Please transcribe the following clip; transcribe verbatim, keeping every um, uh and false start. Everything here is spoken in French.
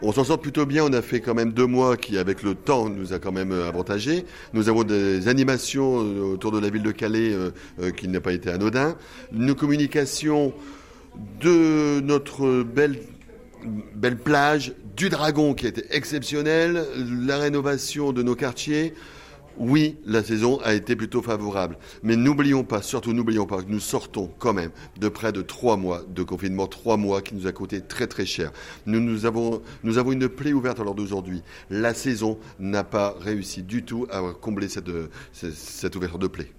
On s'en sort plutôt bien, on a fait quand même deux mois qui, avec le temps, nous a quand même avantagé. Nous avons des animations autour de la ville de Calais euh, euh, qui n'a pas été anodin. Une communication de notre belle, belle plage, du Dragon qui a été exceptionnelle, la rénovation de nos quartiers. Oui, la saison a été plutôt favorable. Mais n'oublions pas, surtout n'oublions pas que nous sortons quand même de près de trois mois de confinement, trois mois qui nous a coûté très très cher. Nous, nous, avons, nous avons une plaie ouverte à l'heure d'aujourd'hui. La saison n'a pas réussi du tout à combler cette, cette, cette ouverture de plaie.